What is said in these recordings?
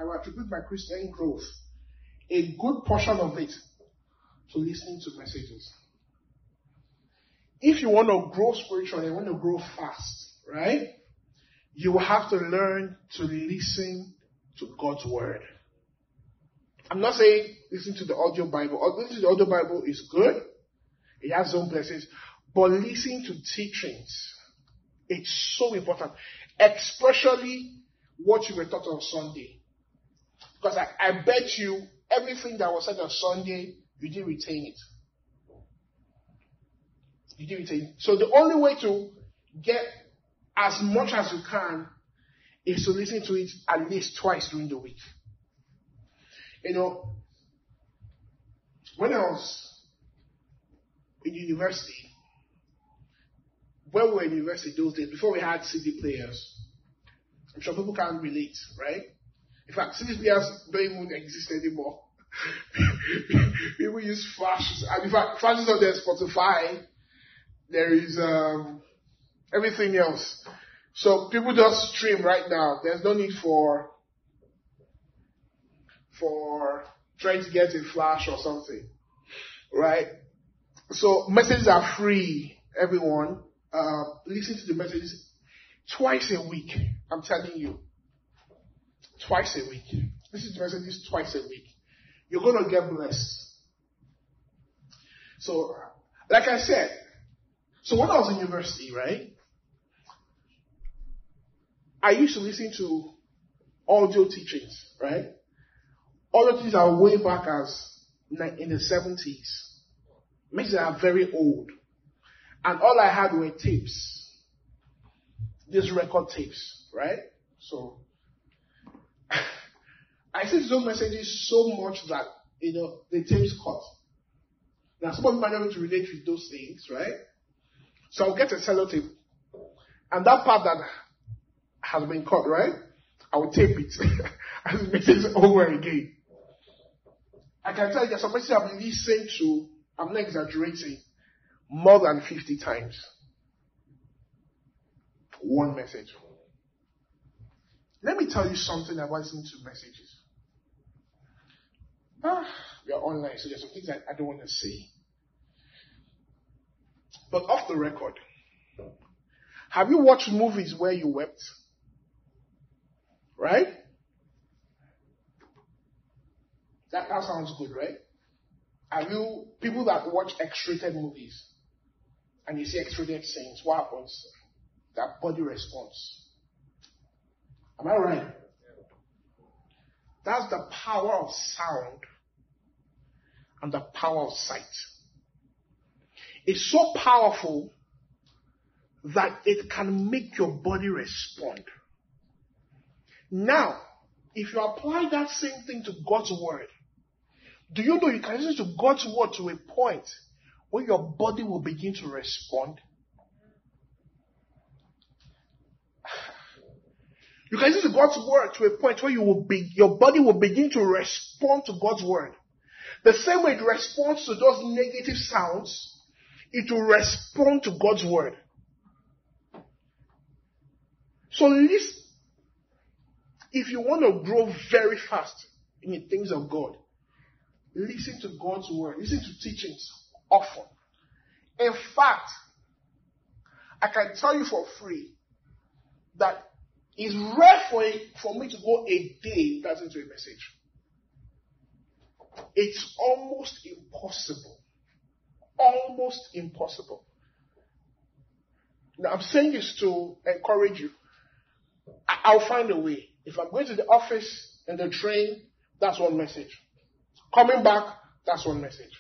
will attribute my Christian growth, a good portion of it, to listening to messages. If you want to grow spiritually, you want to grow fast, right? You will have to learn to listen to God's word. I'm not saying listen to the audio Bible. Listening to the audio Bible is good. It has its own places. But listening to teachings, it's so important. Especially what you were taught on Sunday. Because I bet you everything that was said on Sunday, you didn't retain it. You didn't retain it. So the only way to get as much as you can is to listen to it at least twice during the week. You know, when I was in university, when we were in university those days, before we had CD players, I'm sure people can't relate, right? In fact, CD players don't even exist anymore. People use flashes. And in fact, flashes on their Spotify. There is everything else. So people just stream right now. There's no need for trying to get a flash or something, right? So messages are free, everyone. Listen to the messages twice a week. I'm telling you. Twice a week. Listen to the messages twice a week. You're going to get blessed. So, like I said, so when I was in university, right, I used to listen to audio teachings, right? Audio teachings are way back as in the 70s. Messages are very old. And all I had were tapes. These record tapes, right? So, I listened to those messages so much that, the tapes cut. Now, some of you might not be able to relate with those things, right? So I'll get a sellotape. And that part that has been cut, right? I will tape it. And the message over again. I can tell you that some messages I've listened to, I'm not exaggerating, more than 50 times. One message. Let me tell you something about listening to messages. We are online, so there's some things I don't want to say. But off the record, have you watched movies where you wept? Right? That sounds good, right? Have you, people that watch X-rated movies, and you see X-rated scenes, what happens? That body response. Am I right? That's the power of sound and the power of sight. It's so powerful that it can make your body respond. Now, if you apply that same thing to God's word, do you know you can listen to God's word to a point where your body will begin to respond? You can listen to God's word to a point where your body will begin to respond to God's word. The same way it responds to those negative sounds, it will respond to God's word. So listen, if you want to grow very fast in the things of God, listen to God's word. Listen to teachings often. In fact, I can tell you for free that it's rare for me to go a day without listening to a message. It's almost impossible. Almost impossible. Now, I'm saying this to encourage you. I'll find a way. If I'm going to the office and the train, that's one message. Coming back, that's one message.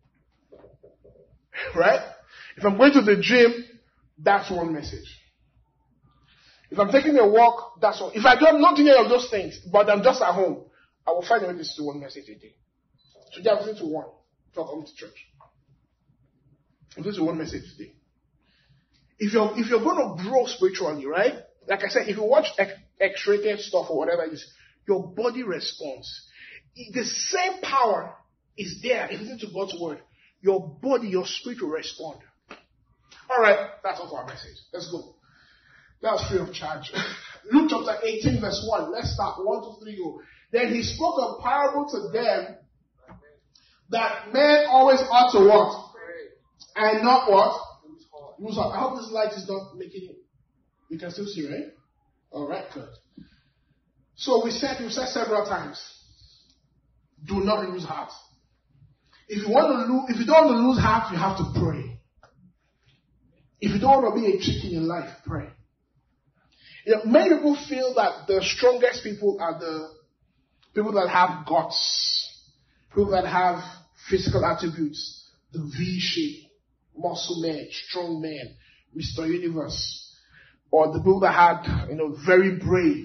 Right? If I'm going to the gym, that's one message. If I'm taking a walk, that's one. If I don't not doing any of those things, but I'm just at home, I will find a way to listen to one message a day. Today I'm listening to one. Before I come to church. I'm listening to one message today. If you're going to grow spiritually, right? Like I said, if you watch X-rated stuff or whatever it is, your body responds. The same power is there if you listen to God's word. Your body, your spirit will respond. Alright, that's all for our message. Let's go. That's free of charge. Luke chapter 18 verse 1. Let's start. 1, 2, 3, go. Then he spoke a parable to them that men always ought to what? And not what? Lose heart. I hope this light is not making it. You can still see, right? Alright, good. So we've said several times, do not lose heart. If you don't want to lose heart, you have to pray. If you don't want to be a chicken in life, pray. Many people feel that the strongest people are the people that have guts, people that have physical attributes, the V shape, muscle man, strong man, Mr. Universe, or the people that had, very brave.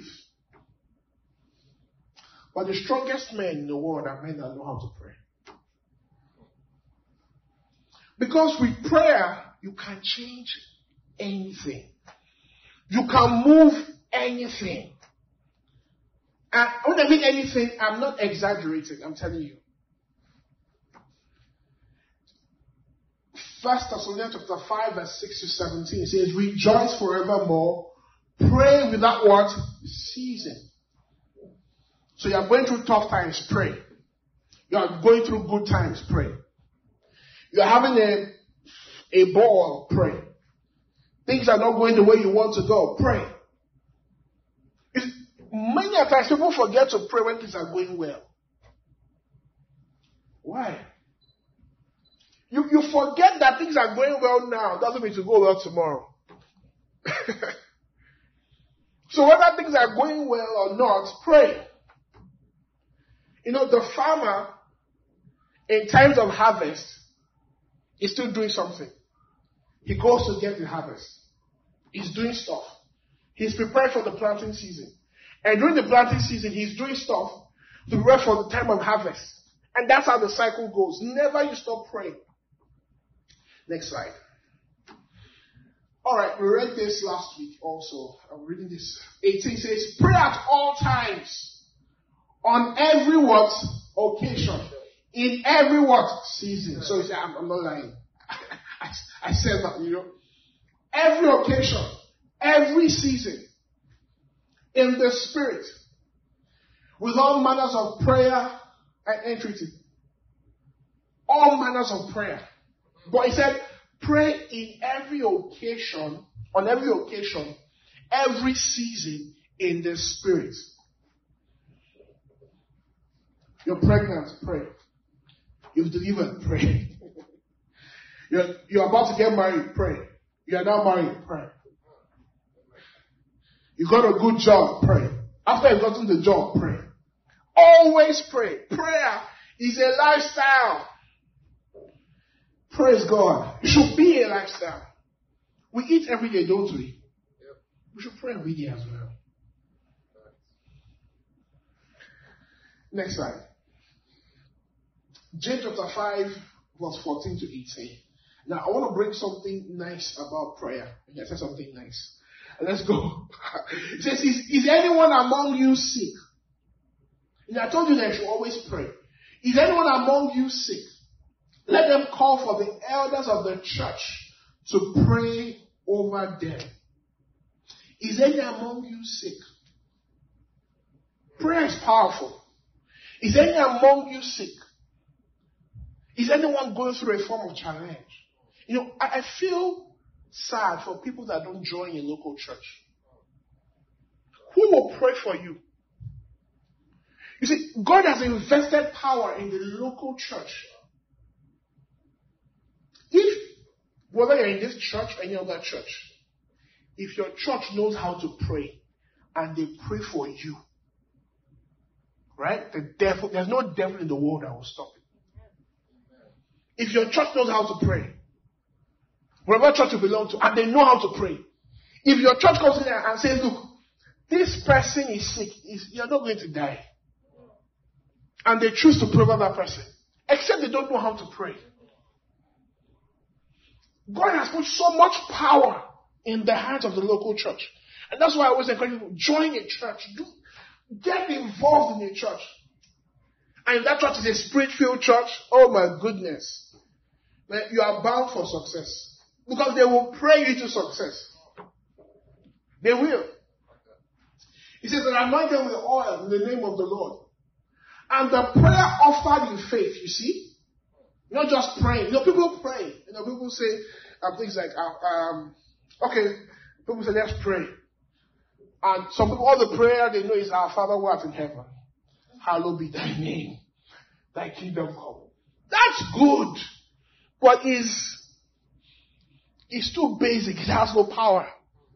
But the strongest men in the world are men that know how to pray. Because with prayer, you can change anything. You can move anything. And when I mean anything, I'm not exaggerating, I'm telling you. 1 Thessalonians chapter 5 verse 6 to 17 says, rejoice forevermore, pray without what? Ceasing. So you are going through tough times, pray. You are going through good times, pray. You are having a ball, pray. Things are not going the way you want to go, pray. Many times people forget to pray when things are going well. Why? You forget that things are going well now. Doesn't mean to go well tomorrow. So whether things are going well or not, pray. The farmer, in times of harvest, is still doing something. He goes to get the harvest. He's doing stuff. He's prepared for the planting season. And during the planting season, he's doing stuff to prepare for the time of harvest. And that's how the cycle goes. Never you stop praying. Next slide. Alright, we read this last week also. I'm reading this. 18 says, pray at all times. On every what? Occasion. In every what? Season. So you say, I'm not lying. I said that, Every occasion. Every season. In the Spirit. With all manners of prayer and entreaty. All manners of prayer. But he said, pray in every occasion, on every occasion, every season in the Spirit. You're pregnant, pray. You've delivered, pray. You're about to get married, pray. You are now married, pray. You got a good job, pray. After you've gotten the job, pray. Always pray. Prayer is a lifestyle. Praise God. It should be a lifestyle. We eat every day, don't we? Yep. We should pray every day as well. Next slide. James chapter 5, verse 14 to 18. Now, I want to bring something nice about prayer. I said something nice. Let's go. It says, is anyone among you sick? And I told you that you should always pray. Is anyone among you sick? Let them call for the elders of the church to pray over them. Is anyone among you sick? Prayer is powerful. Is anyone among you sick? Is anyone going through a form of challenge? I feel sad for people that don't join a local church. Who will pray for you? You see, God has invested power in the local church. Whether you're in this church or any other church, if your church knows how to pray and they pray for you, right? There's no devil in the world that will stop it. If your church knows how to pray, whatever church you belong to, and they know how to pray, if your church comes in there and says, look, this person is sick, you're not going to die. And they choose to pray over that person, except they don't know how to pray. God has put so much power in the hands of the local church. And that's why I always encourage people, join a church. Get involved in a church. And if that church is a spirit-filled church, oh my goodness, you are bound for success. Because they will pray you to success. They will. He says that anoint them with oil in the name of the Lord. And the prayer offered in faith, you see? Not just praying. People pray. People say things like, okay, people say, let's pray. And some people, all the prayer they know is, our Father who art in heaven, hallowed be thy name, thy kingdom come. That's good. But it's too basic. It has no power.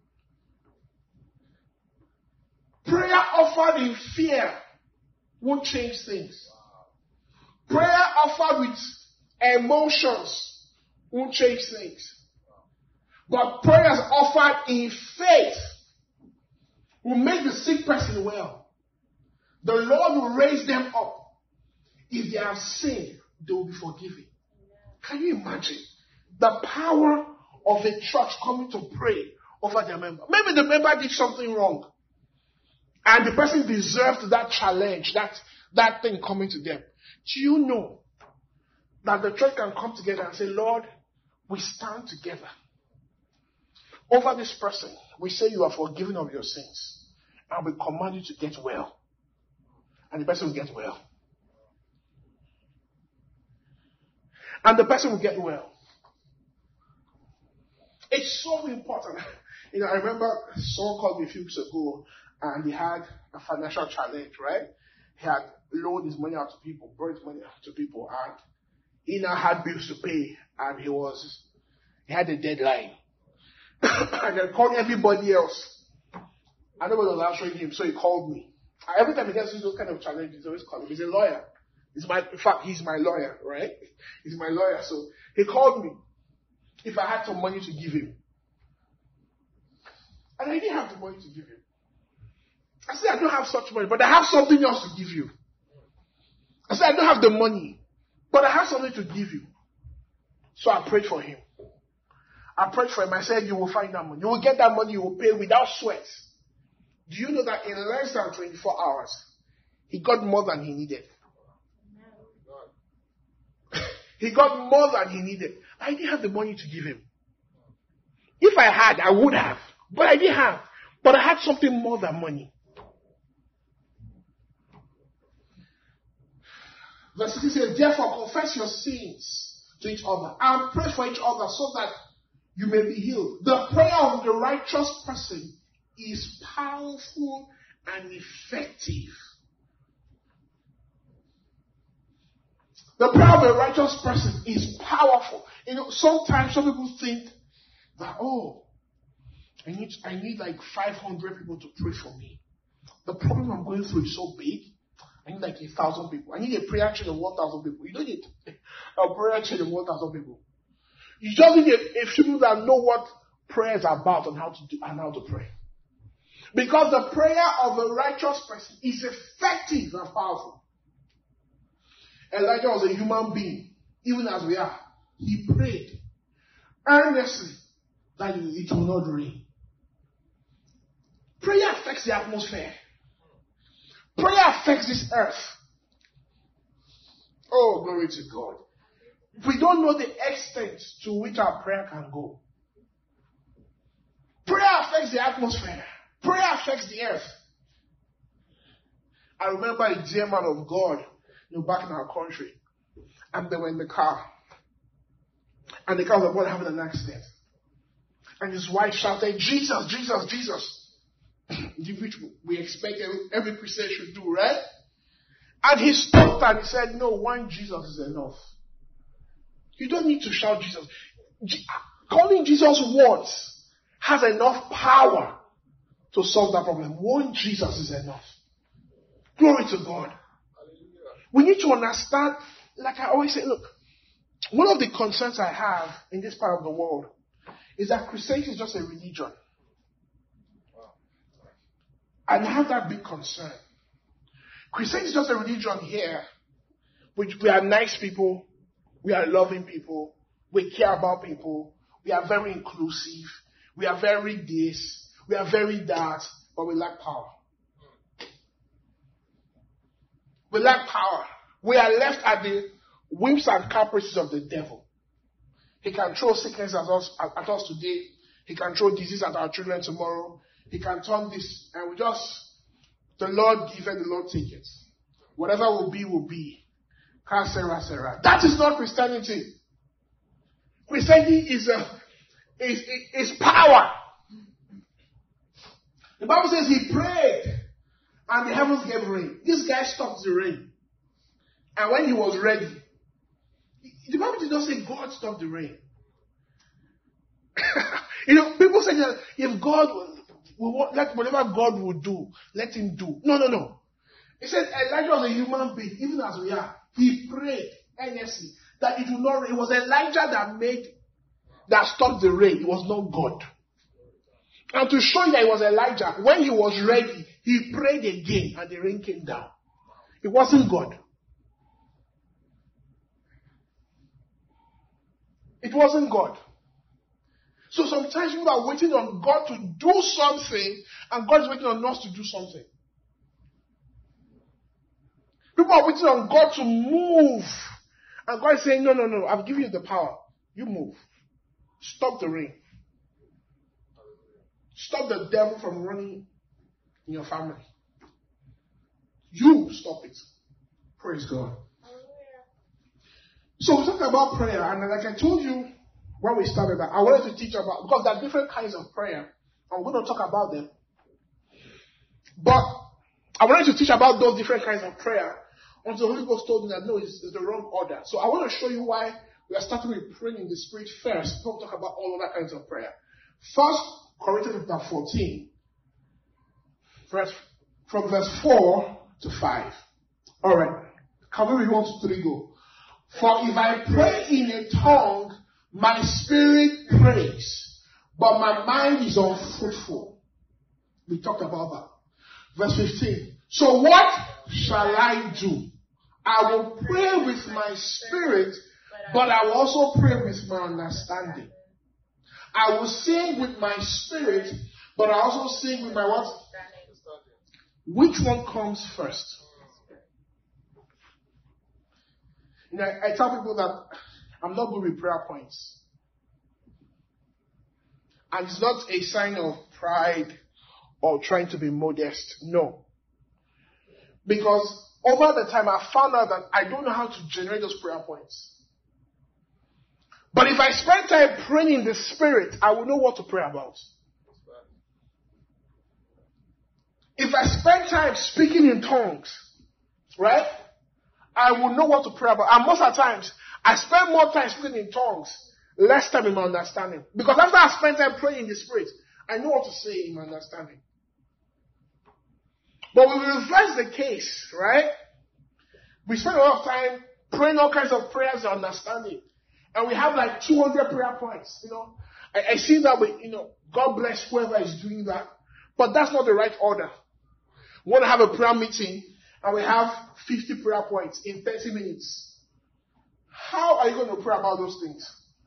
Prayer offered in fear won't change things. Prayer offered with emotions won't change things. But prayers offered in faith will make the sick person well. The Lord will raise them up. If they have sinned, they will be forgiven. Can you imagine the power of a church coming to pray over their member? Maybe the member did something wrong, and the person deserved that challenge, that thing coming to them. Do you know that the church can come together and say, Lord, we stand together over this person. We say you are forgiven of your sins, and we command you to get well. And the person will get well. And the person will get well. It's so important. I remember someone called me a few weeks ago, and he had a financial challenge, right? He had loaned his money out to people, borrowed his money out to people, and he now had bills to pay, and he had a deadline. And then called everybody else. And nobody was answering him, so he called me. And every time he gets those kind of challenges, he always calls me. He's a lawyer. In fact, he's my lawyer, right? He's my lawyer. So he called me if I had some money to give him. And I didn't have the money to give him. I said, I don't have such money, but I have something else to give you. I said, I don't have the money, but I have something to give you. So I prayed for him. I said, you will find that money. You will get that money, you will pay without sweat. Do you know that in less than 24 hours, he got more than he needed? He got more than he needed. I didn't have the money to give him. If I had, I would have. But I didn't have. But I had something more than money. Verse 16 says, therefore confess your sins to each other and pray for each other so that you may be healed. The prayer of the righteous person is powerful and effective. The prayer of a righteous person is powerful. Sometimes some people think that, I need like 500 people to pray for me. The problem I'm going through is so big. I need like 1,000 people. I need a prayer chain of 1,000 people. You don't need a prayer chain of 1,000 people. You just need a few people that know what prayer is about and how to do and how to pray. Because the prayer of a righteous person is effective and powerful. Elijah was a human being, even as we are. He prayed earnestly that it will not rain. Prayer affects the atmosphere. Prayer affects this earth. Oh, glory to God. We don't know the extent to which our prayer can go. Prayer affects the atmosphere. Prayer affects the earth. I remember a dear man of God, back in our country, and they were in the car. And the car was about having an accident. And his wife shouted, Jesus, Jesus, Jesus. Which we expect every Christian should do, right? And he stopped and he said, no, one Jesus is enough. You don't need to shout Jesus. Calling Jesus once has enough power to solve that problem. One Jesus is enough. Glory to God. We need to understand, like I always say, look, one of the concerns I have in this part of the world is that Christianity is just a religion. And I have that big concern. Christianity is just a religion here. We are nice people. We are loving people. We care about people. We are very inclusive. We are very this. We are very that. But we lack power. We lack power. We are left at the whims and caprices of the devil. He can throw sickness at us today. He can throw disease at our children tomorrow. He can turn this, and the Lord give it, the Lord take it. Whatever will be, will be. Sarah. That is not Christianity. Christianity is power. The Bible says he prayed and the heavens gave rain. This guy stopped the rain. And when he was ready, the Bible did not say God stopped the rain. People say that if God will let whatever God will do, let him do. No. He said Elijah was a human being, even as we are. He prayed earnestly that it would not rain. It was Elijah that stopped the rain. It was not God. And to show you that it was Elijah, when he was ready, he prayed again and the rain came down. It wasn't God. It wasn't God. So sometimes people are waiting on God to do something, and God is waiting on us to do something. People are waiting on God to move, and God is saying, no, I've given you the power. You move. Stop the rain. Stop the devil from running in your family. You stop it. Praise God. So we talked about prayer, and like I told you when we started that, I wanted to teach about, because there are different kinds of prayer. I'm going to talk about them. But I wanted to teach about those different kinds of prayer until the Holy Ghost told me that no, it's the wrong order. So I want to show you why we are starting with praying in the Spirit first. Before we talk about all other kinds of prayer. 1 Corinthians chapter 14, from verse 4 to 5. All right. Can we read 1 to 3 go? For if I pray in a tongue, my spirit prays, but my mind is unfruitful. We talked about that. Verse 15. So what shall I do? I will pray with my spirit, but I will also pray with my understanding. I will sing with my spirit, but I also sing with my what? Which one comes first? I tell people that I'm not good with prayer points. And it's not a sign of pride or trying to be modest. No. Because over the time I found out that I don't know how to generate those prayer points. But if I spend time praying in the Spirit, I will know what to pray about. If I spend time speaking in tongues, right? I will know what to pray about. And most of the times, I spend more time speaking in tongues, less time in my understanding. Because after I spend time praying in the Spirit, I know what to say in my understanding. But we reverse the case, right? We spend a lot of time praying all kinds of prayers and understanding. And we have like 200 prayer points, I see that God bless whoever is doing that. But that's not the right order. We want to have a prayer meeting and we have 50 prayer points in 30 minutes. How are you going to pray about those things?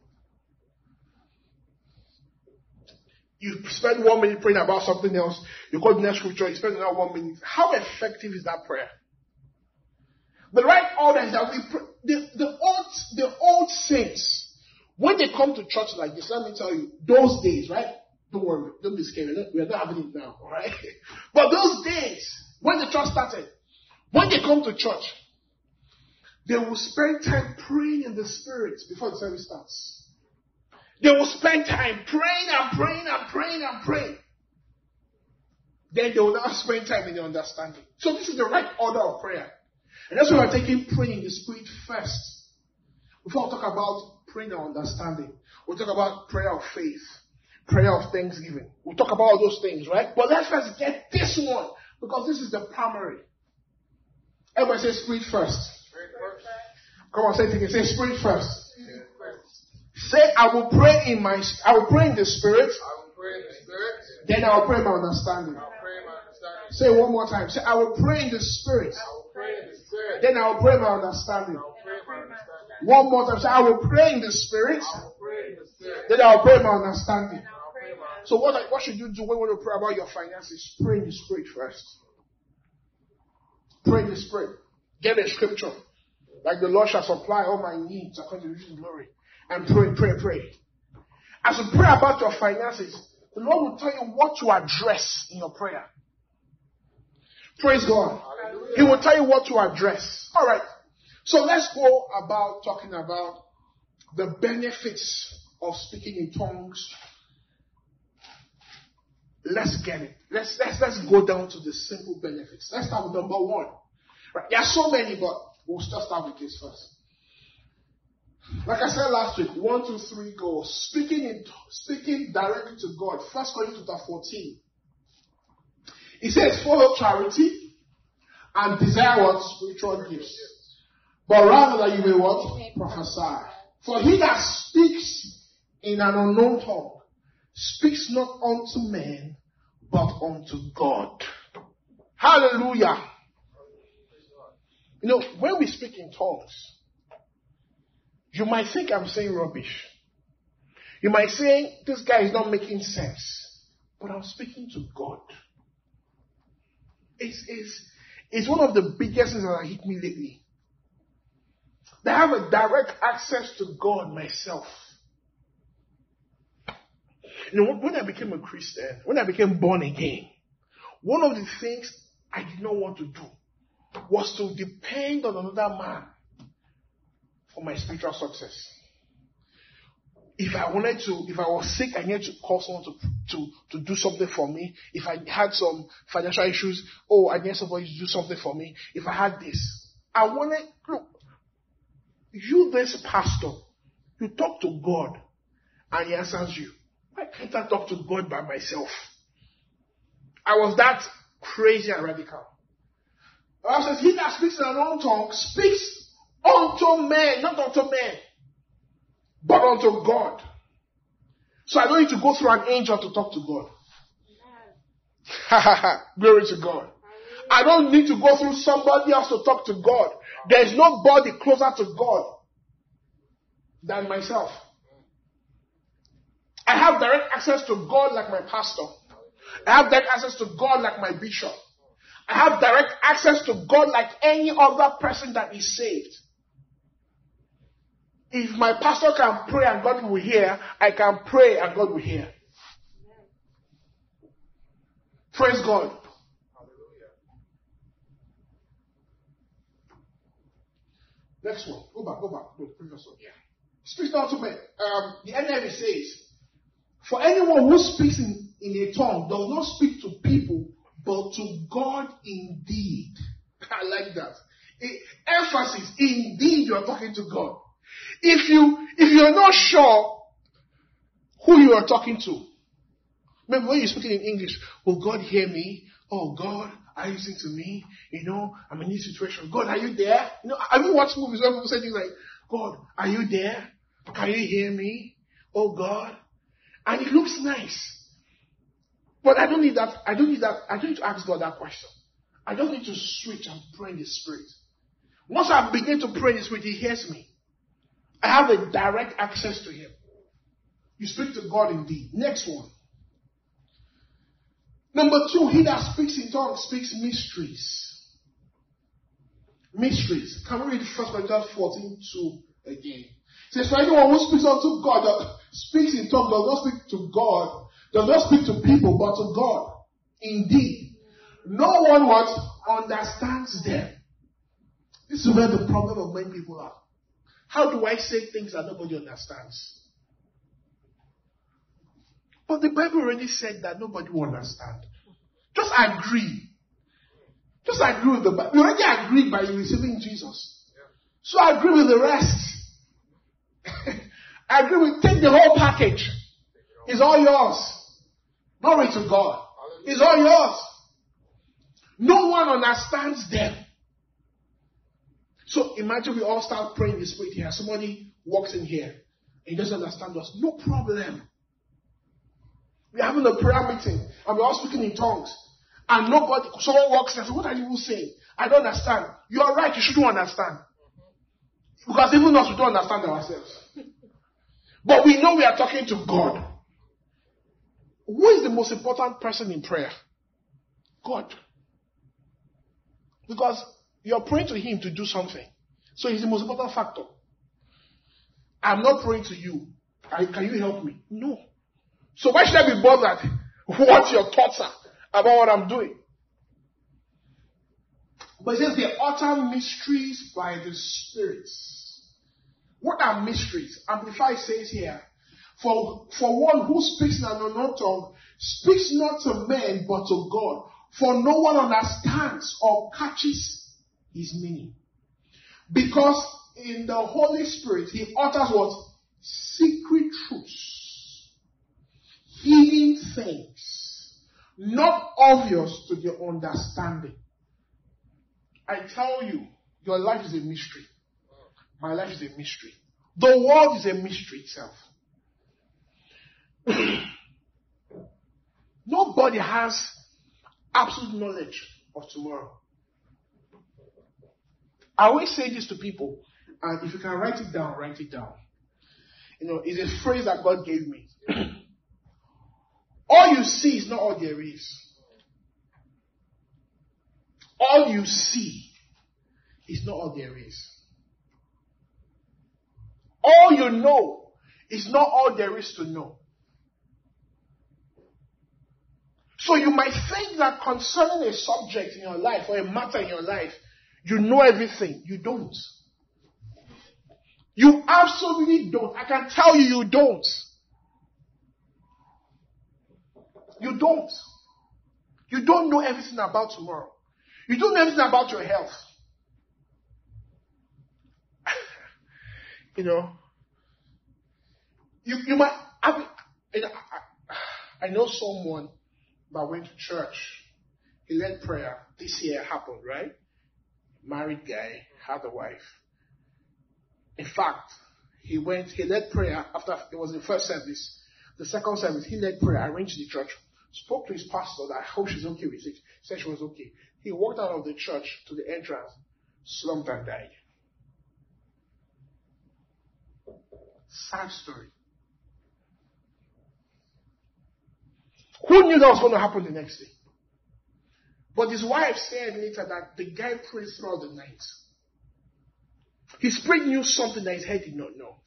You spend 1 minute praying about something else. You go to the next scripture, you spend another 1 minute. How effective is that prayer? The right order is that we pray. The old saints, when they come to church like this, let me tell you, those days, right? Don't worry, don't be scared. We're not having it now, all right? But those days, when the church started, when they come to church, they will spend time praying in the Spirit before the service starts. They will spend time praying and praying and praying and praying. Then they will now spend time in the understanding. So this is the right order of prayer. And that's why we're taking praying in the Spirit first. Before we talk about praying and understanding, we'll talk about prayer of faith, prayer of thanksgiving. We'll talk about all those things, right? But let's first get this one, because this is the primary. Everybody say Spirit first. Spirit first. Come on, say it again. Say Spirit first. Spirit first. Say, I will pray in the Spirit. I will pray in the Spirit. Then I will pray in my understanding. Say it one more time. Say, I will pray in the Spirit. Then I will pray my understanding. One more time. Say, I will pray in the Spirit. Then I will pray my understanding. So what should you do when you want to pray about your finances? Pray in the Spirit first. Pray in the Spirit. Get a scripture. Like the Lord shall supply all my needs according to His glory. And pray. As you pray about your finances, the Lord will tell you what to address in your prayer. Praise God. He will tell you what to address. All right. So let's go about talking about the benefits of speaking in tongues. Let's get it. Let's go down to the simple benefits. Let's start with number one. Right. There are so many, but we'll just start with this first. Like I said last week, 1, 2, 3, go. Speaking directly to God. 1 Corinthians 14. It says, follow charity and desire what? Spiritual gifts. But rather that you may what? Prophesy. For he that speaks in an unknown tongue speaks not unto men, but unto God. Hallelujah. You know, when we speak in tongues, you might think I'm saying rubbish. You might say, this guy is not making sense. But I'm speaking to God. It's one of the biggest things that hit me lately. That I have a direct access to God myself. You know, when I became a Christian, when I became born again, one of the things I did not want to do was to depend on another man for my spiritual success. If I was sick, I needed to call someone to do something for me. If I had some financial issues, I needed somebody to do something for me. If I had this, look, you this pastor, you talk to God and he answers you. Why can't I talk to God by myself? I was that crazy and radical. The Bible says, he that speaks in an unknown tongue speaks unto men, not unto men, but unto God. So I don't need to go through an angel to talk to God. Glory to God. I don't need to go through somebody else to talk to God. There is nobody closer to God than myself. I have direct access to God like my pastor. I have direct access to God like my bishop. I have direct access to God like any other person that is saved. If my pastor can pray and God will hear, I can pray and God will hear. Praise God. Hallelujah. Next one. Go back. No, the previous one. Yeah. Speak not to men. The NIV says, for anyone who speaks in a tongue does not speak to people, but to God indeed. I like that. Emphasis, indeed you are talking to God. If you're not sure who you are talking to, maybe when you're speaking in English, will God hear me? Oh God, are you listening to me? I'm in this situation. God, are you there? Have you watched movies where people say things like, God, are you there? Can you hear me? Oh God. And it looks nice. But I don't need that. I don't need to ask God that question. I don't need to switch and pray in the Spirit. Once I begin to pray in the Spirit, He hears me. I have a direct access to Him. You speak to God indeed. Next one. Number 2, he that speaks in tongues speaks mysteries. Mysteries. Can we read 1 Corinthians 14:2 again? It says, for anyone who speaks unto God, speaks in tongues, does not speak to God, does not speak to people, but to God. Indeed, no one what understands them. This is where the problem of many people are. How do I say things that nobody understands? But the Bible already said that nobody will understand. Just agree. Just agree with the Bible. You already agreed by receiving Jesus. So I agree with the rest. I agree with, take the whole package. It's all yours. Glory to God. It's all yours. No one understands them. So imagine we all start praying in the Spirit here. Somebody walks in here and he doesn't understand us. No problem. We're having a prayer meeting and we're all speaking in tongues. And someone walks in and says, what are you saying? I don't understand. You are right, you shouldn't understand. Because even us, we don't understand ourselves. But we know we are talking to God. Who is the most important person in prayer? God. Because you're praying to Him to do something. So He's the most important factor. I'm not praying to you. Can you help me? No. So why should I be bothered what your thoughts are about what I'm doing? But it says they utter mysteries by the Spirit. What are mysteries? Amplified says here, for one who speaks in an unknown tongue speaks not to men but to God, for no one understands or catches his meaning. Because in the Holy Spirit, he utters what? Secret truths, hidden things, not obvious to the understanding. I tell you, your life is a mystery. My life is a mystery. The world is a mystery itself. Nobody has absolute knowledge of tomorrow. I always say this to people, and if you can write it down, write it down. It's a phrase that God gave me. All you see is not all there is. All you see is not all there is. All you know is not all there is to know. So you might think that concerning a subject in your life or a matter in your life, you know everything. You don't. You absolutely don't. I can tell you, you don't. You don't. You don't know everything about tomorrow. You don't know everything about your health. You might. I know someone that went to church. He led prayer. This year happened, right? Married guy, had a wife. In fact, he led prayer after it was the first service. The second service, he led prayer, arranged the church, spoke to his pastor that I hope she's okay with it. Said she was okay. He walked out of the church to the entrance, slumped and died. Sad story. Who knew that was going to happen the next day? But his wife said later that the guy prayed throughout the night. His spirit knew something that his head did not know.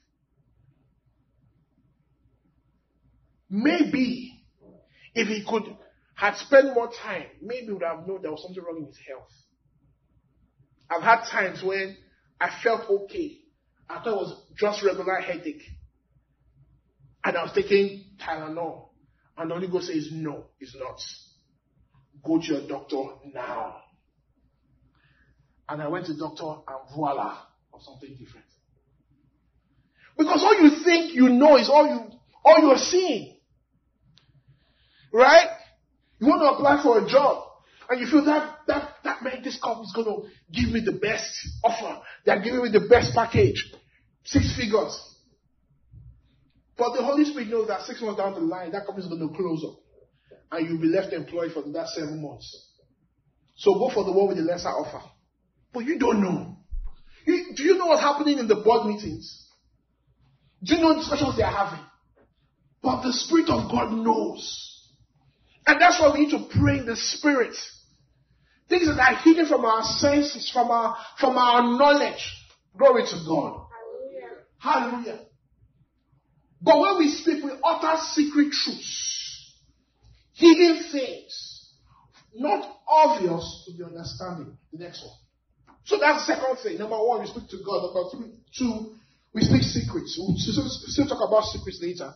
Maybe if he had spent more time, maybe he would have known there was something wrong in his health. I've had times when I felt okay. I thought it was just regular headache. And I was taking Tylenol. And the Holy Ghost says, no, it's not. Go to your doctor now. And I went to the doctor and voila, or something different. Because all you think you know is all you're seeing. Right? You want to apply for a job. And you feel that man, this company is going to give me the best offer. They're giving me the best package. 6 figures. But the Holy Spirit knows that 6 months down the line, that company is going to close up. And you'll be left employed for that 7 months. So go for the one with the lesser offer. But you don't know. Do you know what's happening in the board meetings? Do you know the discussions they are having? But the Spirit of God knows. And that's why we need to pray in the Spirit. Things that are hidden from our senses, from our knowledge. Glory to God. Hallelujah. Hallelujah. But when we speak, we utter secret truths, hidden things, not obvious to the understanding. The next one. So that's the second thing. Number one, we speak to God. Number two, we speak secrets. We'll still talk about secrets later.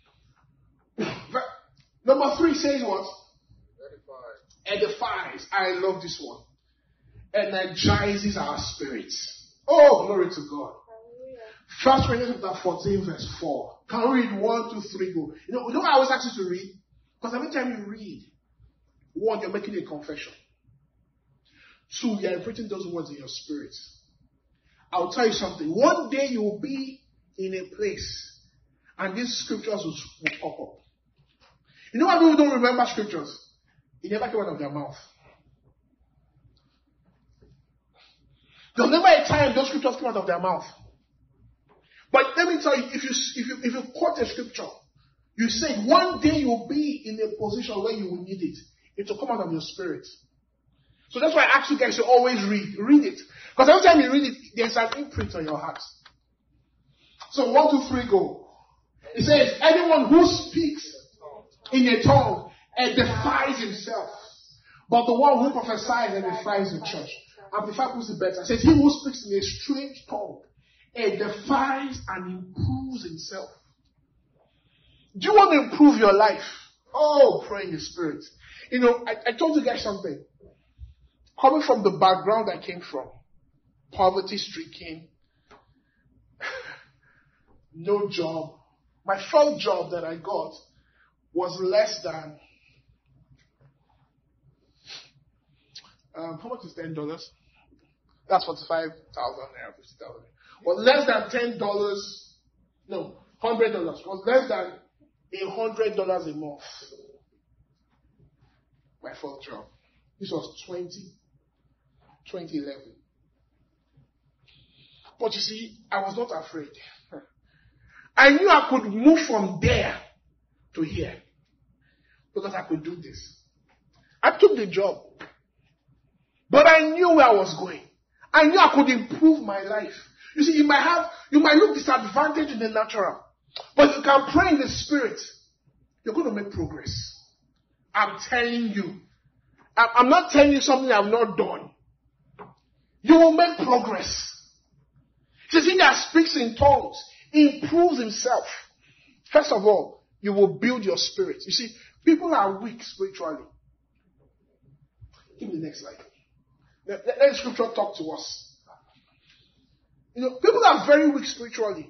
Number 3 says what? Edifies. I love this one. Energizes our spirits. Oh, glory to God. 1 Corinthians 14 verse 4. Can we read 1, 2, 3, go? You know I always ask you to read? Because every time you read, 1, you're making a confession. 2, you're interpreting those words in your spirit. I'll tell you something. One day you will be in a place and these scriptures will pop up. You know why people don't remember scriptures? It never came out of their mouth. There's never a time those scriptures came out of their mouth. But let me tell you, if you quote a scripture, you say one day you'll be in a position where you will need it. It will come out of your spirit. So that's why I ask you guys to always read. Read it. Because every time you read it, there's an imprint on your heart. So 1, 2, 3, go. It says, anyone who speaks in a tongue edifies himself. But the one who prophesies edifies the church. Amplified puts it better. It says, he who speaks in a strange tongue edifies and improves himself. Do you want to improve your life? Oh, pray in the Spirit. You know, I told you guys something. Coming from the background I came from, poverty stricken, no job. My first job that I got was less than, how much is $10? That's 45,000 naira, 50,000. Was less than $10, no, $100. Was less than $100 a month. My first job. This was 2011. But you see, I was not afraid. I knew I could move from there to here because I could do this. I took the job. But I knew where I was going. I knew I could improve my life. You see, you might look disadvantaged in the natural. But you can pray in the Spirit. You're going to make progress. I'm telling you. I'm not telling you something I've not done. You will make progress. He says, he that speaks in tongues improves himself. First of all, you will build your spirit. You see, people are weak spiritually. Give me the next slide. Let the scripture talk to us. You know, people are very weak spiritually.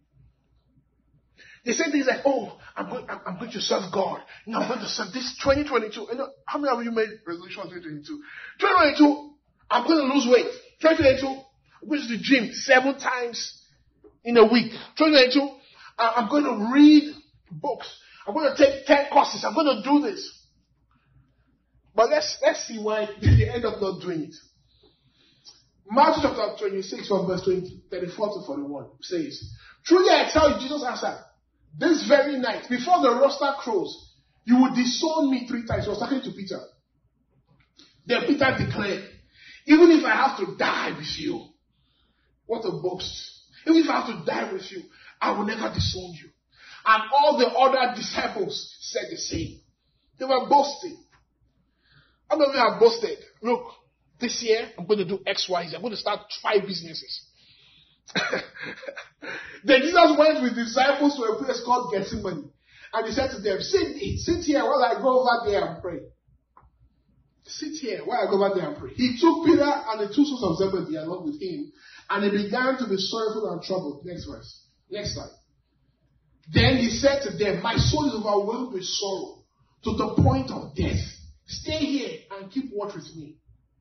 They say things like, oh, I'm going to serve God. You know, I'm going to serve this 2022. You know, how many of you made resolutions 2022? 2022, I'm going to lose weight. 2022, I'm going to the gym 7 times in a week. 2022, I'm going to read books. I'm going to take 10 courses. I'm going to do this. But let's see why they end up not doing it. Matthew chapter 26 from verse 34 to 41 says, truly I tell you, Jesus answered, this very night, before the rooster crows, you will disown me 3 times. He was talking to Peter. Then Peter declared, even if I have to die with you, what a boast. Even if I have to die with you, I will never disown you. And all the other disciples said the same. They were boasting. How many of you have boasted? Look, this year I'm going to do X, Y, Z. I'm going to start 5 businesses. Then Jesus went with disciples to a place called Gethsemane. And he said to them, sit here while I go over there and pray. Sit here while I go over there and pray. He took Peter and the 2 sons of Zebedee along with him, and he began to be sorrowful and troubled. Next verse. Next slide. Then he said to them, my soul is overwhelmed with sorrow to the point of death. Stay here and keep watch with me.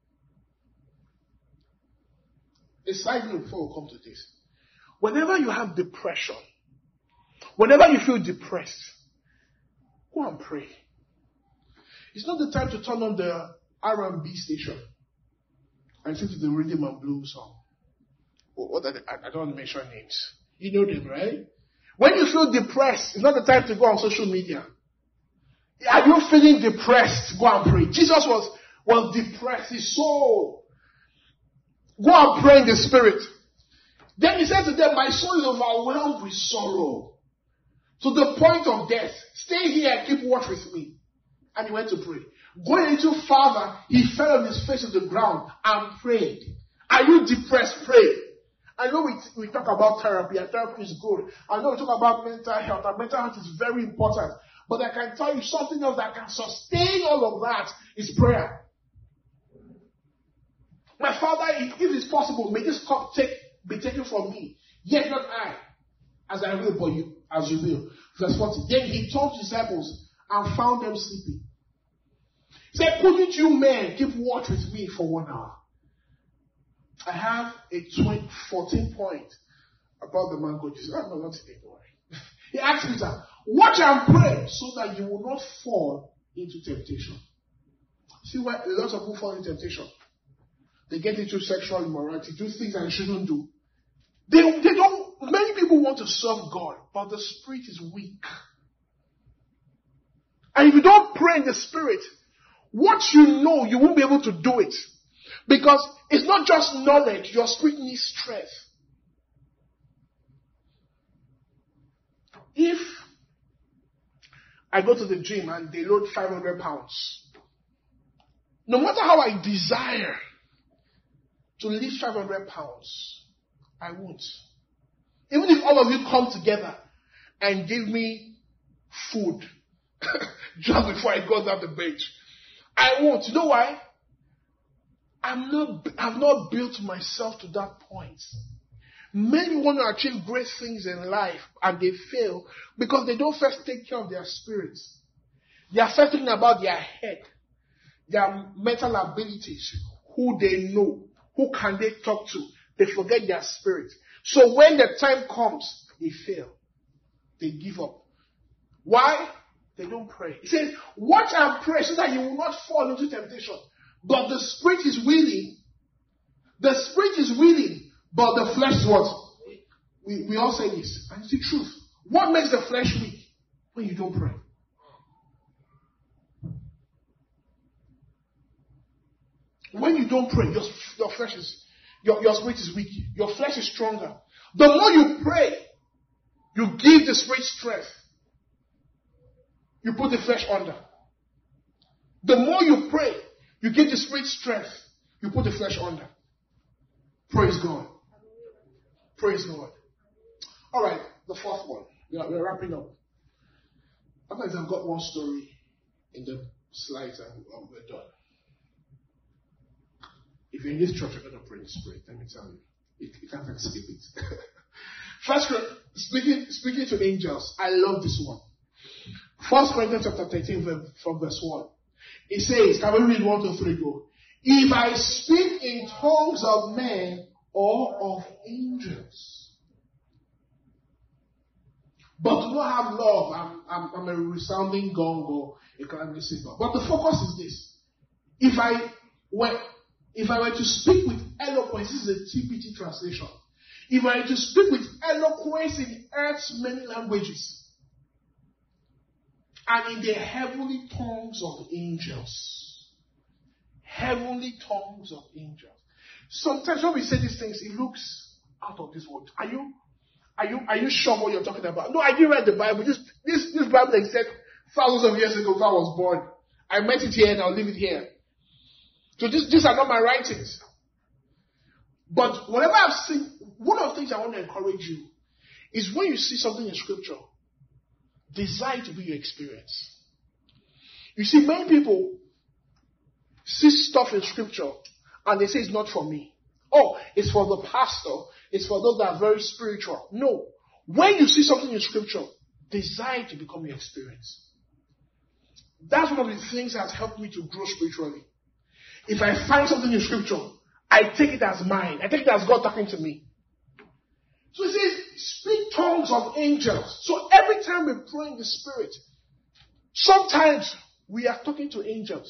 A side note before we come to this. Whenever you have depression, whenever you feel depressed, go and pray. It's not the time to turn on the R&B station and listen to the rhythm and blues song. I don't want to mention names. You know them, right? When you feel depressed, it's not the time to go on social media. Are you feeling depressed? Go and pray. Jesus was depressed. His soul. Go and pray in the Spirit. Then he said to them, my soul is overwhelmed with sorrow to the point of death. Stay here and keep watch with me. And he went to pray. Going a little farther, he fell on his face to the ground and prayed. Are you depressed? Pray. I know we talk about therapy, and therapy is good. I know we talk about mental health, and mental health is very important. But I can tell you something else that can sustain all of that is prayer. My Father, if it's possible, may this cup be taken from me. Yet not I, as I will, but you, as you will. Verse 40. Then he told his disciples and found them sleeping. He said, couldn't you men keep watch with me for 1 hour? I have a 14 point about the mango juice. I'm not today, don't worry. He asked Peter, watch and pray so that you will not fall into temptation. See why a lot of people fall into temptation? They get into sexual immorality, do things that they shouldn't do. They don't, many people want to serve God, but the spirit is weak. And if you don't pray in the Spirit, what you know, you won't be able to do it. Because it's not just knowledge, your spirit needs strength. If I go to the gym and they load 500 pounds, no matter how I desire to lift 500 pounds. I won't. Even if all of you come together and give me food just before I go down the bench, I won't. You know why? I've not built myself to that point. Many want to achieve great things in life and they fail because they don't first take care of their spirits. They are first thinking about their head, their mental abilities, who they know, who can they talk to. They forget their spirit. So when the time comes, they fail. They give up. Why? They don't pray. He says, watch and pray so that you will not fall into temptation. But the spirit is willing. The spirit is willing, but the flesh is what? We all say this, and it's the truth. What makes the flesh weak? When you don't pray. When you don't pray, your flesh is, your spirit is weak. Your flesh is stronger. The more you pray, you give the spirit strength. You put the flesh under. The more you pray, you give the spirit strength. You put the flesh under. Praise God. Praise God. All right, the fourth one. We're wrapping up. Sometimes I've got one story in the slides and we're done. If you're in this church, you're going to pray in the spirit. Let me tell you. You can't escape it. First, speaking to angels. I love this one. 1 Corinthians chapter 13 from verse 1. It says, can we read 1 to 3 go? If I speak in tongues of men or of angels, but do not have love, I'm a resounding gong or a calamity signal. But the focus is this. If I were to speak with eloquence, this is a TPT translation. If I were to speak with eloquence in earth's many languages, and in the heavenly tongues of angels. Heavenly tongues of angels. Sometimes when we say these things, it looks out of this world. Are you sure what you're talking about? No, I didn't read the Bible. This Bible existed thousands of years ago before I was born. I met it here and I'll leave it here. So these are not my writings. But whatever I've seen, one of the things I want to encourage you is when you see something in scripture, desire to be your experience. You see, many people see stuff in scripture and they say it's not for me. Oh, it's for the pastor. It's for those that are very spiritual. No. When you see something in scripture, desire to become your experience. That's one of the things that has helped me to grow spiritually. If I find something in scripture, I take it as mine. I take it as God talking to me. So it says, speak tongues of angels. So every time we pray in the spirit, sometimes we are talking to angels.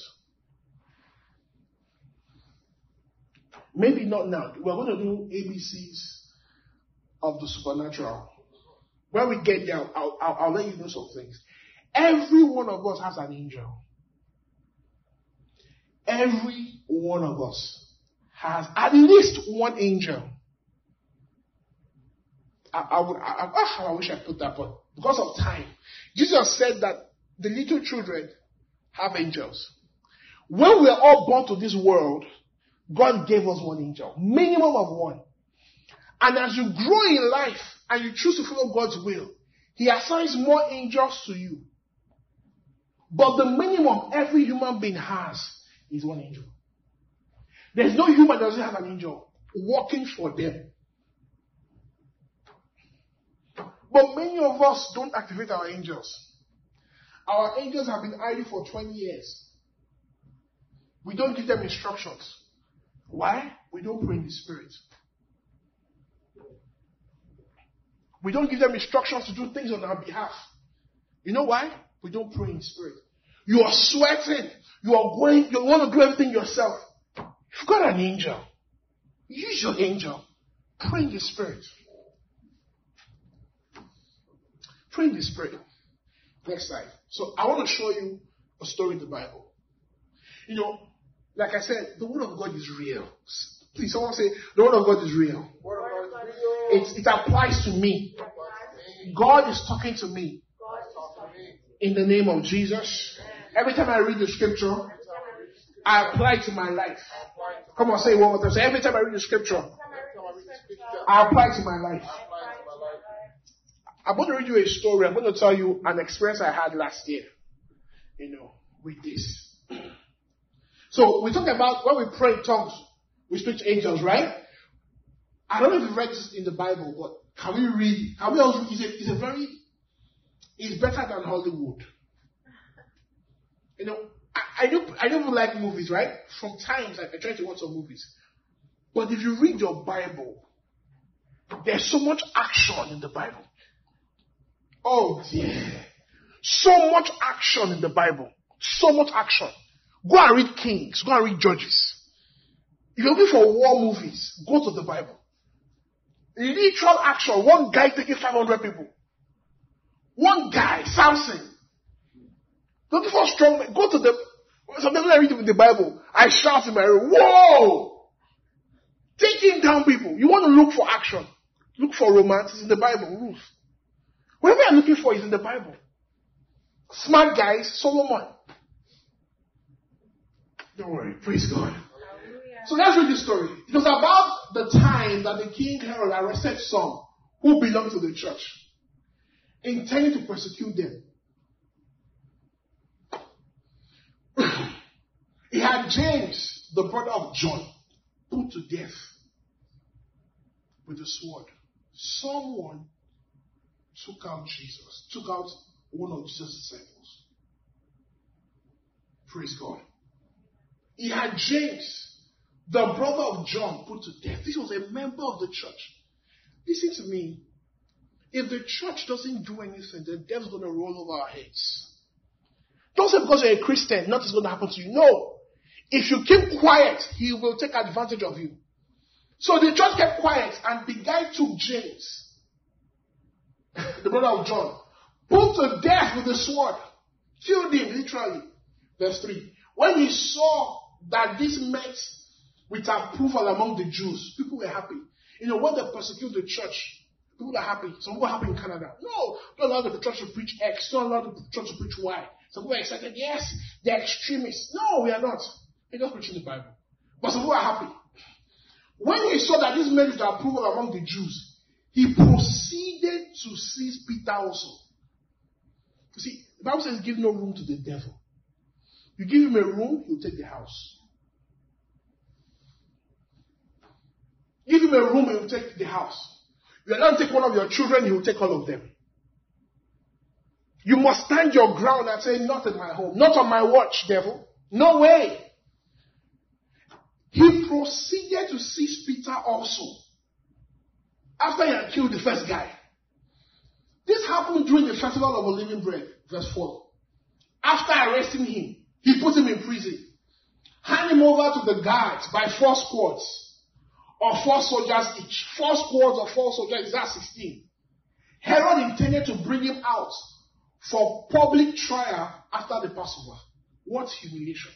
Maybe not now. We're going to do ABCs of the supernatural. When we get there, I'll let you know some things. Every one of us has an angel. Every one of us has at least one angel. I wish I put that, but because of time, Jesus said that the little children have angels. When we are all born to this world, God gave us one angel, minimum of one. And as you grow in life and you choose to follow God's will, He assigns more angels to you. But the minimum every human being has is one angel. There's no human that doesn't have an angel working for them. But many of us don't activate our angels. Our angels have been idle for 20 years. We don't give them instructions. Why? We don't pray in the spirit. We don't give them instructions to do things on our behalf. You know why? We don't pray in the spirit. You are sweating. You want to do everything yourself. You've got an angel. Use your angel. Pray in the spirit. Pray in the spirit. Next slide. So I want to show you a story in the Bible. You know, like I said, the word of God is real. Please, someone say, the word of God is real. It applies to me. God is talking to me. In the name of Jesus. Every time I read the scripture, I apply it to my life. Come on, say it one more time. So every time I read the scripture, I apply it to my life. I'm going to read you a story. I'm going to tell you an experience I had last year, with this. So we talk about when we pray in tongues, we speak to angels, right? I don't know if you've read this in the Bible, but can we read? Can we also? It's better than Hollywood. I don't like movies, right? Sometimes I try to watch some movies, but if you read your Bible, there's so much action in the Bible. Oh dear, so much action in the Bible. So much action. Go and read Kings. Go and read Judges. If you're looking for war movies, go to the Bible. Literal action. One guy taking 500 people. One guy, Samson. Looking for strong men. Go to the... Sometimes when I read the Bible, I shout in my room, whoa! Taking down people. You want to look for action. Look for romance. It's in the Bible. Ruth. Whatever you're looking for is in the Bible. Smart guys, Solomon. Don't worry. Praise God. So let's read this story. It was about the time that the king Herod arrested some who belonged to the church, intending to persecute them. He had James, the brother of John, put to death with a sword. Someone took out one of Jesus' disciples. Praise God. He had James, the brother of John, put to death. This was a member of the church. Listen to me. If the church doesn't do anything, the devil's going to roll over our heads. Don't say because you're a Christian, nothing's going to happen to you. No. If you keep quiet, he will take advantage of you. So the church kept quiet, and the guy took James, the brother of John, put to death with a sword. Killed him, literally. Verse 3. When he saw that this met with approval among the Jews, people were happy. When they persecute the church, people are happy. Some people are happy in Canada. No, don't allow the church to preach X. Don't allow the church to preach Y. Some people are excited. Yes, they're extremists. No, we are not. They're just preaching the Bible. But some people are happy. When he saw that this met with approval among the Jews, he proceeded to seize Peter also. You see, the Bible says give no room to the devil. You give him a room, he'll take the house. Give him a room, he'll take the house. You allow him to take one of your children, he will take all of them. You must stand your ground and say, not in my home, not on my watch, devil. No way. He proceeded to seize Peter also, after he had killed the first guy. This happened during the festival of unleavened bread, verse 4. After arresting him, he put him in prison. Hand him over to the guards by 4 squads, or 4 soldiers each. 4 squads or 4 soldiers, that's 16. Herod intended to bring him out for public trial after the Passover. What humiliation.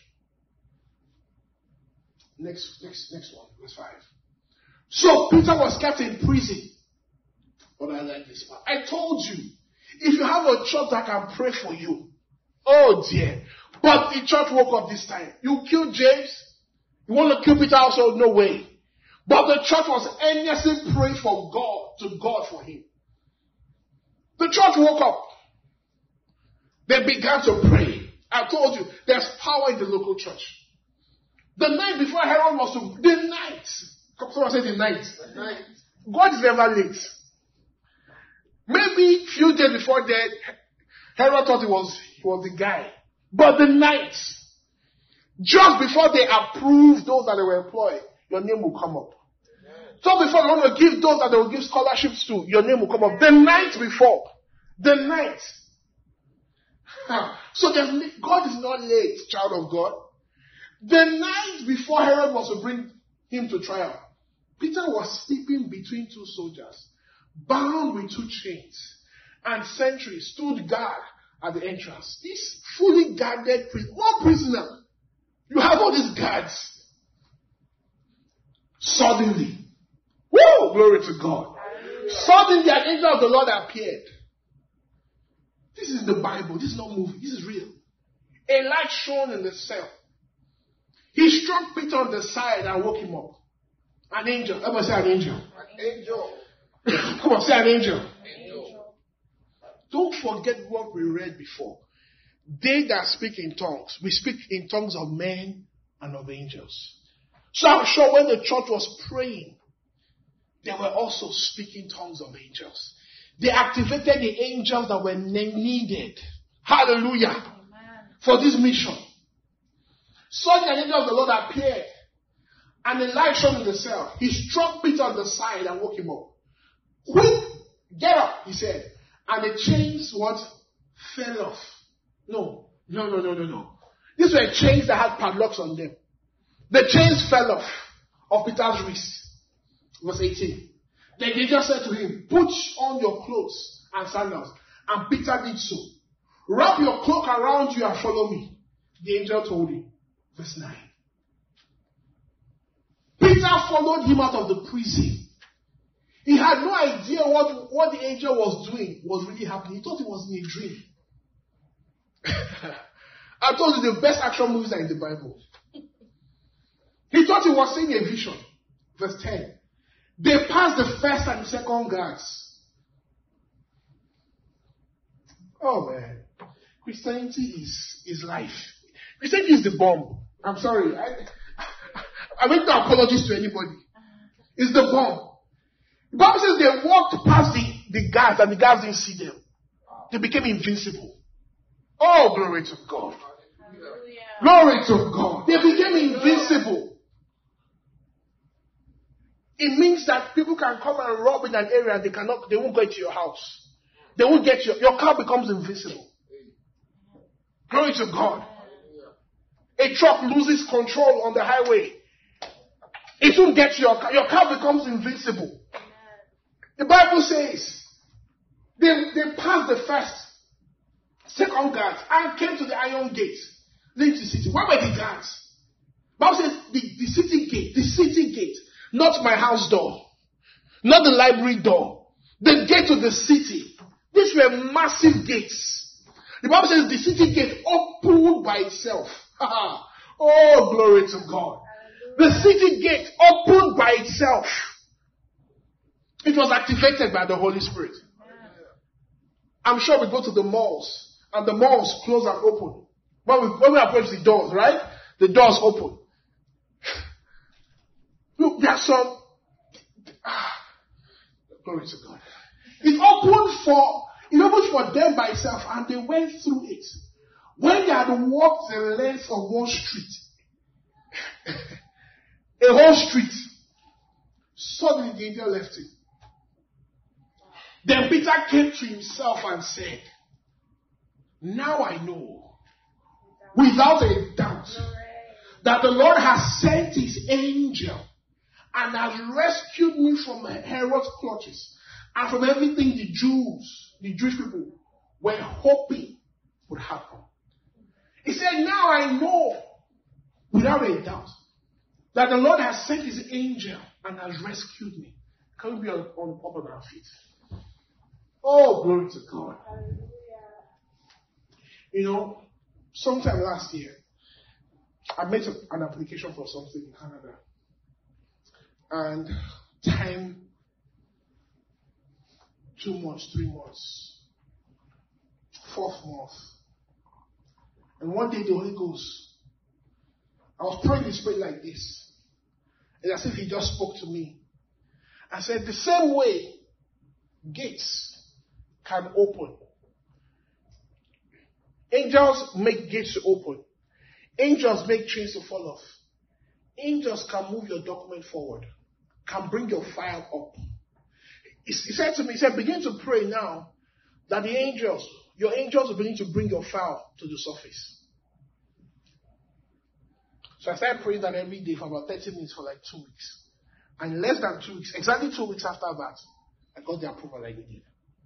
Next one, verse 5. So Peter was kept in prison. But I like this part. I told you, if you have a church that can pray for you, oh dear. But the church woke up this time. You killed James. You want to kill Peter also? No way. But the church was earnestly praying for God, to God for him. The church woke up. They began to pray. I told you, there's power in the local church. The night before Herod was to... The night. Someone said the night. God is never late. Maybe a few days before that, Herod thought he was the guy. But the night, just before they approved those that they were employed, your name will come up. So before they want to give those that they will give scholarships to, your name will come up. The night before. The night. So God is not late, child of God. The night before Herod was to bring him to trial, Peter was sleeping between 2 soldiers, bound with 2 chains, and sentries stood guard at the entrance. This fully guarded prison. One prisoner. You have all these guards. Suddenly. Woo! Glory to God. Suddenly an angel of the Lord appeared. This is the Bible. This is not movie. This is real. A light shone in the cell. He struck Peter on the side and woke him up. An angel. Everybody say an angel. An angel. Come on, say an angel. Angel. Don't forget what we read before. They that speak in tongues, we speak in tongues of men and of angels. So I'm sure when the church was praying, they were also speaking tongues of angels. They activated the angels that were needed. Hallelujah. Amen. For this mission. Such an angel of the Lord appeared, and the light shone in the cell. He struck Peter on the side and woke him up. Quick, get up, he said. And the chains, what? Fell off. No. These were chains that had padlocks on them. The chains fell off of Peter's wrist. Verse 18. Then they just said to him, put on your clothes and sandals. And Peter did so. Wrap your cloak around you and follow me. The angel told him. Verse 9. Peter followed him out of the prison. He had no idea what the angel was doing was really happening. He thought it was in a dream. I told you the best action movies are in the Bible. He thought he was seeing a vision. Verse 10. They passed the first and the second guards. Oh man. Christianity is life. Christianity is the bomb. I'm sorry. I make no apologies to anybody. It's the bomb. The Bible says they walked past the guards and the guards didn't see them. They became invincible. Oh, glory to God. Hallelujah. Glory to God. They became invincible. It means that people can come and rob in an area and they won't go into your house. They won't get your car becomes invincible. Glory to God. A truck loses control on the highway. It won't get to your car. Your car becomes invincible. The Bible says they passed the first, second guards and came to the iron gate leading to the city. Where were the guards? The Bible says the city gate, not my house door, not the library door, the gate to the city. These were massive gates. The Bible says the city gate opened by itself. Oh, glory to God. The city gate opened by itself. It was activated by the Holy Spirit. I'm sure we go to the malls and the malls close and open. When we approach the doors, right? The doors open. Look, there's some. Glory to God. It opened for them by itself and they went through it. When they had walked the length of one street, a whole street, suddenly the angel left him. Then Peter came to himself and said, now I know, without a doubt, that the Lord has sent his angel and has rescued me from Herod's clutches and from everything the Jewish people, were hoping would happen. He said, now I know, without a doubt, that the Lord has sent his angel and has rescued me. Can we be up on our feet? Oh, glory to God. You know, sometime last year, I made an application for something in Canada. And time, 2 months, 3 months, 4th month. And one day the Holy Ghost, I was praying in spirit like this. It's as if he just spoke to me. I said, the same way gates can open. Angels make gates to open. Angels make chains to fall off. Angels can move your document forward. Can bring your file up. He said to me, he said, begin to pray now that your angels will begin to bring your file to the surface. So I started praying that every day for about 30 minutes for like 2 weeks. And in less than 2 weeks, exactly 2 weeks after that, I got the approval I needed.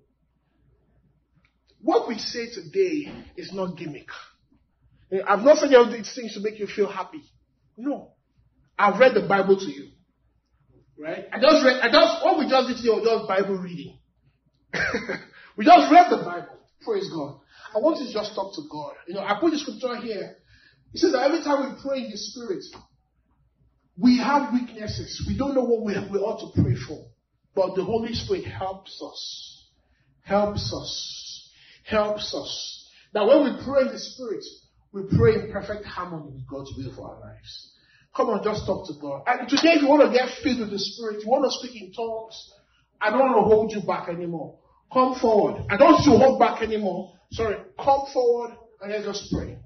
What we say today is not gimmick. I've not said all these things to make you feel happy. No. I've read the Bible to you. Right? What we just did today was just Bible reading. We just read the Bible. Praise God. I want you to just talk to God. I put the scripture here. He says that every time we pray in the Spirit, we have weaknesses. We don't know what we ought to pray for. But the Holy Spirit helps us. Helps us. Helps us. That when we pray in the Spirit, we pray in perfect harmony with God's will for our lives. Come on, just talk to God. And today, if you want to get filled with the Spirit, you want to speak in tongues, I don't want to hold you back anymore. Come forward. I don't want you to hold back anymore. Sorry. Come forward and let's just pray.